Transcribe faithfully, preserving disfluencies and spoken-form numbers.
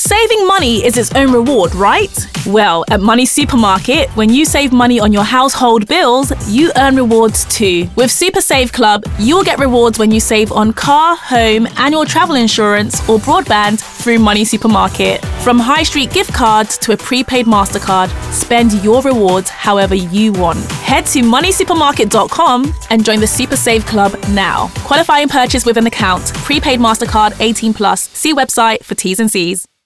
Saving money is its own reward, right? Well, at Money Supermarket, when you save money on your household bills, you earn rewards too. With Super Save Club, you'll get rewards when you save on car, home, annual travel insurance, or broadband through Money Supermarket. From high street gift cards to a prepaid MasterCard, spend your rewards however you want. Head to money supermarket dot com and join the Super Save Club now. Qualifying purchase with an account. Prepaid MasterCard eighteen plus. See website for T's and C's.